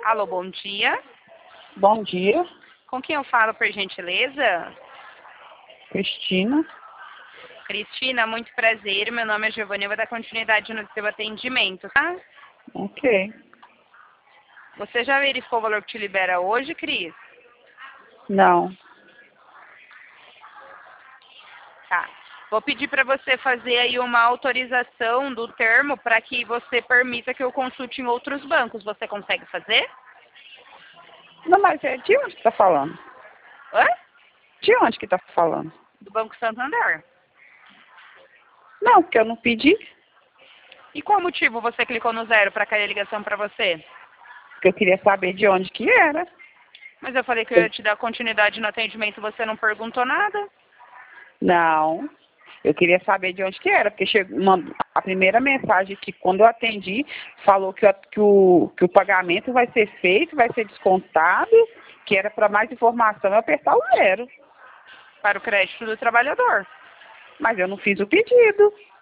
Alô, bom dia. Bom dia, Com quem eu falo, por gentileza? Cristina. Cristina, muito prazer. Meu nome é Giovanni. Eu vou dar continuidade no seu atendimento, tá? Ok. Você já verificou o valor que te libera hoje, Cris? Não. Tá. Vou pedir para você fazer aí uma autorização do termo para que você permita que eu consulte em outros bancos. Você consegue fazer? Não, mas é de onde que tá falando? Hã? De onde que tá falando? Do Banco Santander. Não, porque eu não pedi, E qual motivo você clicou no 0 para cair a ligação para você? porque eu queria saber de onde que era. Mas eu falei que eu ia te dar continuidade no atendimento e você não perguntou nada. Não, eu queria saber de onde que era, porque chegou a primeira mensagem que quando eu atendi, falou que o pagamento vai ser feito, vai ser descontado, que era para mais informação eu apertar o 0. Para o crédito do trabalhador. Mas eu não fiz o pedido.